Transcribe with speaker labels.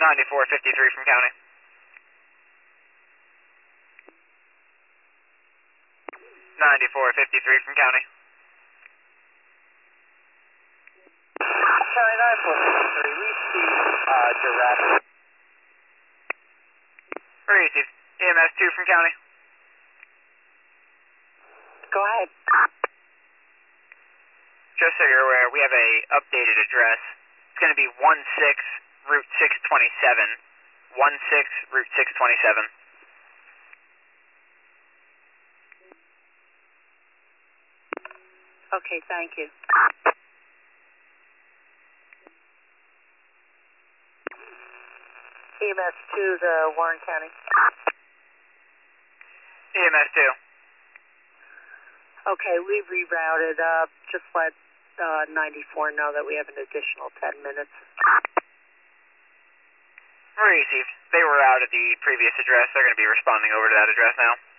Speaker 1: 9453 from county. 9453 from county.
Speaker 2: County 9453, we see direct.
Speaker 1: Receive. EMS 2 from county.
Speaker 2: Go ahead.
Speaker 1: Just so you're aware, we have a updated address. It's going to be 16 Route 627. 16 Route 627.
Speaker 2: Okay, thank you. EMS 2 to Warren County.
Speaker 1: EMS 2.
Speaker 2: Okay, we've rerouted. Just let 94 know that we have an additional 10 minutes.
Speaker 1: Received. They were out at the previous address. They're going to be responding over to that address now.